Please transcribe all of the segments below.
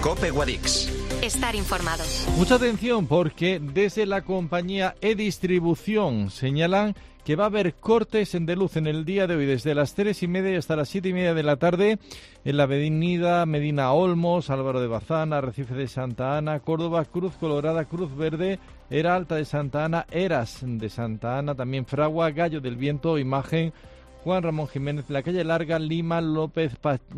COPE Guadix. Estar informados. Mucha atención porque desde la compañía E-Distribución señalan que va a haber cortes de luz en el día de hoy desde las 3:30 hasta las 7:30 de la tarde en la avenida Medina Olmos, Álvaro de Bazán, Arrecife de Santa Ana, Córdoba, Cruz Colorada, Cruz Verde, Era Alta de Santa Ana, Eras de Santa Ana, también Fragua, Gallo del Viento, Imagen, Juan Ramón Jiménez, la calle Larga, Lima, Lorenzo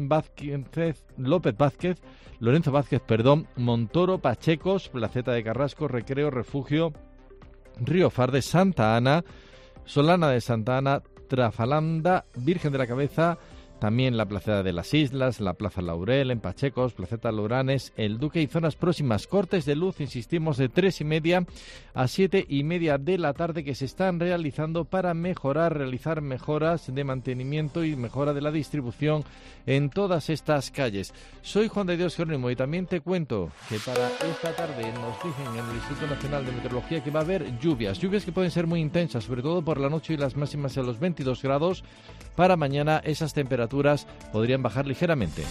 Vázquez, Montoro, Pachecos, Placeta de Carrasco, Recreo, Refugio, Río Far de Santa Ana, Solana de Santa Ana, Trafalanda, Virgen de la Cabeza, también la Placeta de las Islas, la Plaza Laurel, en Pachecos, Placeta Louranes, El Duque y zonas próximas. Cortes de luz, insistimos, de 3:30 a 7:30 de la tarde que se están realizando para realizar mejoras de mantenimiento y mejora de la distribución en todas estas calles. Soy Juan de Dios Jerónimo y también te cuento que para esta tarde nos dicen en el Instituto Nacional de Meteorología que va a haber lluvias que pueden ser muy intensas, sobre todo por la noche y las máximas a los 22 grados. Para mañana esas temperaturas podrían bajar ligeramente.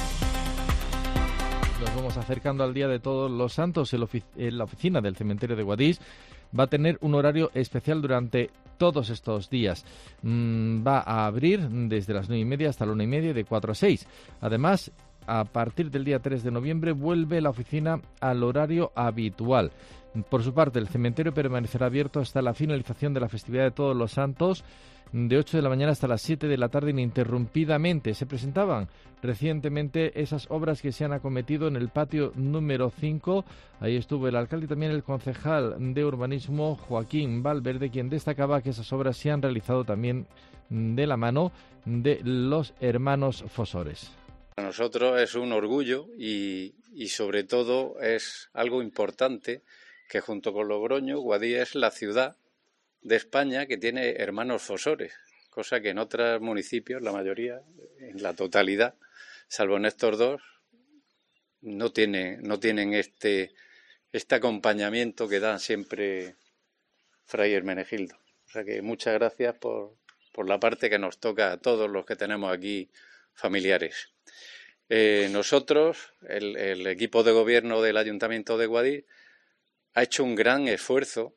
Nos vamos acercando al Día de Todos los Santos. En la oficina del cementerio de Guadix va a tener un horario especial durante todos estos días. Va a abrir desde las 9:30 hasta la 1:30, de 4 a 6. Además, a partir del día 3 de noviembre vuelve la oficina al horario habitual. Por su parte, el cementerio permanecerá abierto hasta la finalización de la festividad de Todos los Santos, de 8 de la mañana hasta las 7 de la tarde ininterrumpidamente. Se presentaban recientemente esas obras que se han acometido en el patio número 5. Ahí estuvo el alcalde y también el concejal de urbanismo, Joaquín Valverde, quien destacaba que esas obras se han realizado también de la mano de los hermanos Fosores. Para nosotros es un orgullo y sobre todo es algo importante que junto con Logroño, Guadix es la ciudad de España que tiene hermanos Fosores, cosa que en otros municipios, la mayoría, en la totalidad, salvo en estos dos, no tienen este acompañamiento que dan siempre Fray Hermenegildo. O sea que muchas gracias por la parte que nos toca a todos los que tenemos aquí familiares. Nosotros, el equipo de gobierno del Ayuntamiento de Guadix, ha hecho un gran esfuerzo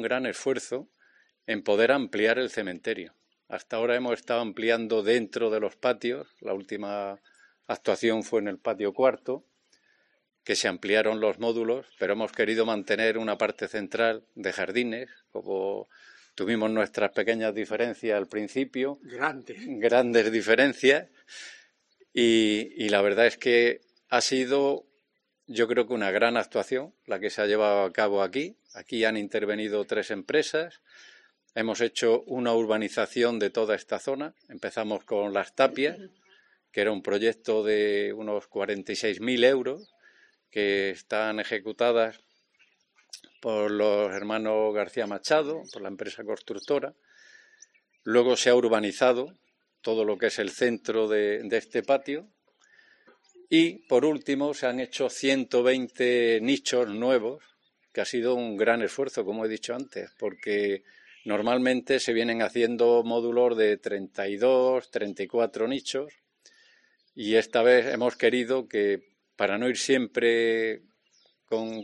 en poder ampliar el cementerio. Hasta ahora hemos estado ampliando dentro de los patios. La última actuación fue en el patio cuarto, que se ampliaron los módulos, pero hemos querido mantener una parte central de jardines, como tuvimos nuestras pequeñas diferencias al principio. Grandes diferencias. Y la verdad es que ha sido, yo creo que una gran actuación la que se ha llevado a cabo aquí. Aquí han intervenido 3 empresas. Hemos hecho una urbanización de toda esta zona. Empezamos con Las Tapias, que era un proyecto de unos 46.000 euros, que están ejecutadas por los hermanos García Machado, por la empresa constructora. Luego se ha urbanizado todo lo que es el centro de este patio. Y, por último, se han hecho 120 nichos nuevos, que ha sido un gran esfuerzo, como he dicho antes, porque normalmente se vienen haciendo módulos de 32, 34 nichos, y esta vez hemos querido que, para no ir siempre con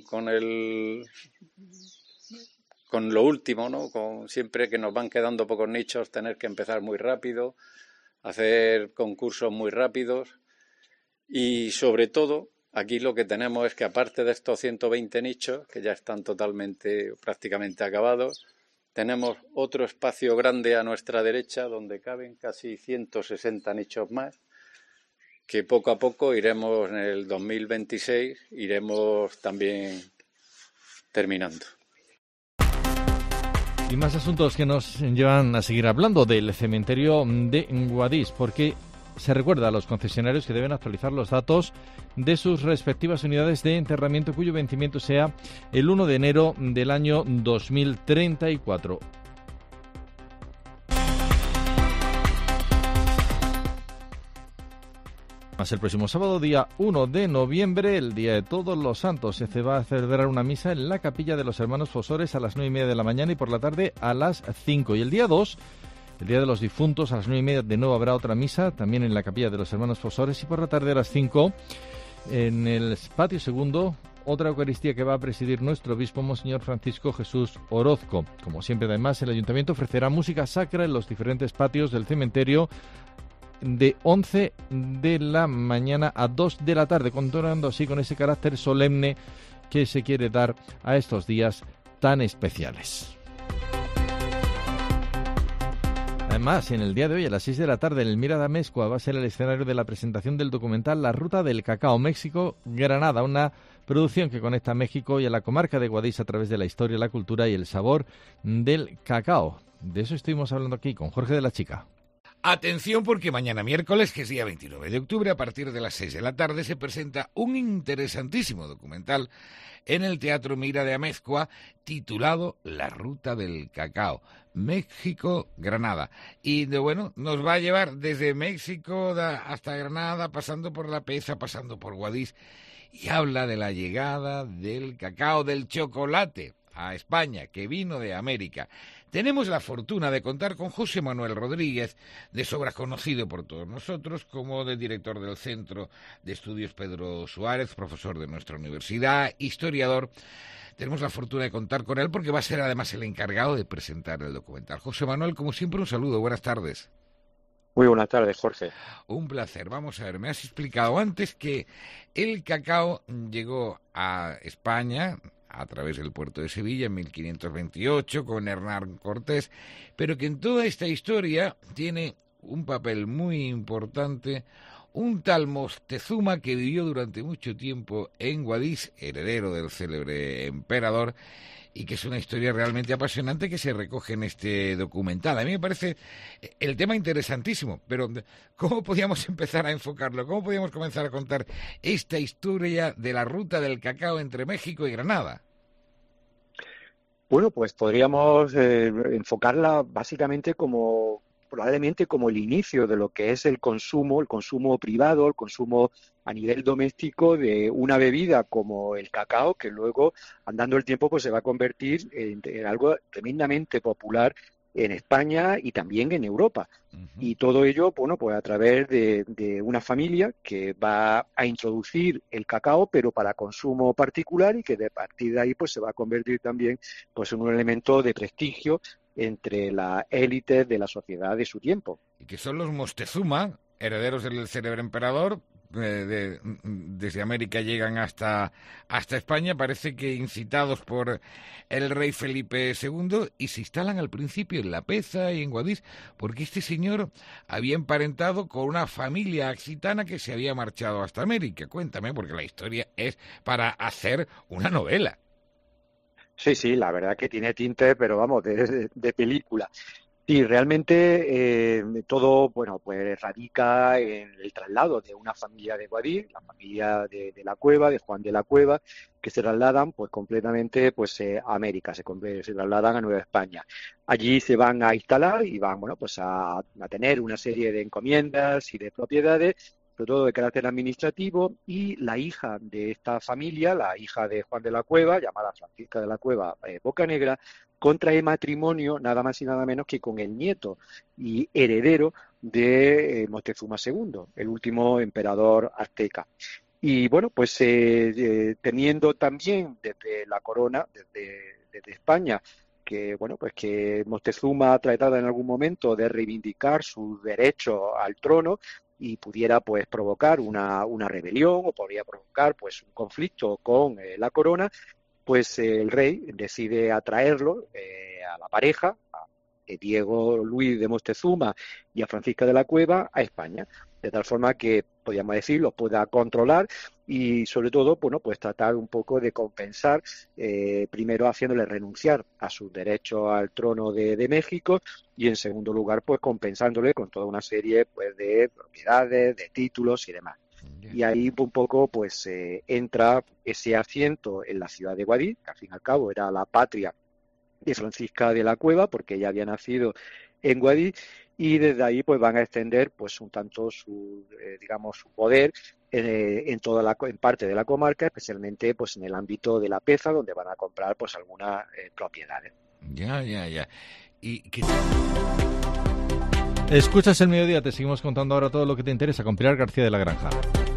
lo último, ¿no? Siempre que nos van quedando pocos nichos, tener que empezar muy rápido, hacer concursos muy rápidos. Y sobre todo, aquí lo que tenemos es que aparte de estos 120 nichos, que ya están prácticamente acabados, tenemos otro espacio grande a nuestra derecha donde caben casi 160 nichos más, que poco a poco iremos, en el 2026, iremos también terminando. Y más asuntos que nos llevan a seguir hablando del cementerio de Guadix, porque se recuerda a los concesionarios que deben actualizar los datos de sus respectivas unidades de enterramiento cuyo vencimiento sea el 1 de enero del año 2034. Más el próximo sábado, día 1 de noviembre, el Día de Todos los Santos, se va a celebrar una misa en la capilla de los hermanos Fosores a las 9:30 de la mañana y por la tarde a las 5. Y el día 2, el Día de los Difuntos, a las 9:30 de nuevo habrá otra misa, también en la capilla de los hermanos Fosores, y por la tarde a las 5 en el patio segundo, otra Eucaristía que va a presidir nuestro obispo, Monseñor Francisco Jesús Orozco. Como siempre, además, el Ayuntamiento ofrecerá música sacra en los diferentes patios del cementerio de 11 de la mañana a 2 de la tarde, continuando así con ese carácter solemne que se quiere dar a estos días tan especiales. Además, en el día de hoy, a las 6 de la tarde, en el Mira de Amezcua va a ser el escenario de la presentación del documental La Ruta del Cacao, México-Granada, una producción que conecta a México y a la comarca de Guadix a través de la historia, la cultura y el sabor del cacao. De eso estuvimos hablando aquí con Jorge de la Chica. Atención, porque mañana miércoles, que es día 29 de octubre, a partir de las 6 de la tarde, se presenta un interesantísimo documental en el Teatro Mira de Amezcua, titulado La Ruta del Cacao, México-Granada. Y bueno, nos va a llevar desde México hasta Granada, pasando por La Peza, pasando por Guadix, y habla de la llegada del cacao, del chocolate a España, que vino de América. Tenemos la fortuna de contar con José Manuel Rodríguez, de sobra conocido por todos nosotros como de director del Centro de Estudios Pedro Suárez, profesor de nuestra universidad, historiador. Tenemos la fortuna de contar con él porque va a ser además el encargado de presentar el documental. José Manuel, como siempre, un saludo. Buenas tardes. Muy buenas tardes, Jorge. Un placer. Vamos a ver, me has explicado antes que el cacao llegó a España a través del puerto de Sevilla en 1528 con Hernán Cortés, pero que en toda esta historia tiene un papel muy importante un tal Moctezuma que vivió durante mucho tiempo en Guadix, heredero del célebre emperador, y que es una historia realmente apasionante que se recoge en este documental. A mí me parece el tema interesantísimo, pero ¿cómo podíamos empezar a enfocarlo? ¿Cómo podíamos comenzar a contar esta historia de la ruta del cacao entre México y Granada? Bueno, pues podríamos enfocarla básicamente probablemente como el inicio de lo que es el consumo privado, el consumo a nivel doméstico de una bebida como el cacao, que luego, andando el tiempo, pues se va a convertir en algo tremendamente popular en España y también en Europa. Uh-huh. Y todo ello, bueno, pues a través de una familia que va a introducir el cacao, pero para consumo particular, y que de partir de ahí pues se va a convertir también pues en un elemento de prestigio entre las élites de la sociedad de su tiempo. Y que son los Moctezuma, herederos del célebre emperador, desde América llegan hasta España, parece que incitados por el rey Felipe II, y se instalan al principio en La Peza y en Guadix, porque este señor había emparentado con una familia occitana que se había marchado hasta América. Cuéntame, porque la historia es para hacer una novela. Sí, la verdad que tiene tinte, pero vamos, de película. Sí, realmente todo, bueno, pues radica en el traslado de una familia de Guadix, la familia de la Cueva, de Juan de la Cueva, que se trasladan pues completamente pues a América, se trasladan a Nueva España. Allí se van a instalar y van, bueno, pues a tener una serie de encomiendas y de propiedades, sobre todo de carácter administrativo, y la hija de esta familia, la hija de Juan de la Cueva, llamada Francisca de la Cueva Bocanegra, contrae matrimonio nada más y nada menos que con el nieto y heredero de Moctezuma II, el último emperador azteca. Y bueno, pues teniendo también desde la corona, desde España, que bueno, pues que Moctezuma ha tratado en algún momento de reivindicar su derecho al trono y pudiera pues provocar una rebelión o podría provocar pues un conflicto con la corona, pues el rey decide atraerlo a la pareja, a Diego Luis de Moctezuma y a Francisca de la Cueva, a España, de tal forma que, podríamos decir, los pueda controlar y sobre todo, bueno, pues tratar un poco de compensar, primero haciéndole renunciar a sus derechos al trono de México y en segundo lugar, pues compensándole con toda una serie pues de propiedades, de títulos y demás. Y ahí un poco pues entra ese asiento en la ciudad de Guadix, que al fin y al cabo era la patria de Francisca de la Cueva, porque ella había nacido en Guadix, y desde ahí pues van a extender pues un tanto su poder en en parte de la comarca, especialmente pues en el ámbito de La Peza, donde van a comprar pues algunas propiedades. Ya. ¿Y qué? Escuchas El Mediodía, te seguimos contando ahora todo lo que te interesa con Pilar García de la Granja.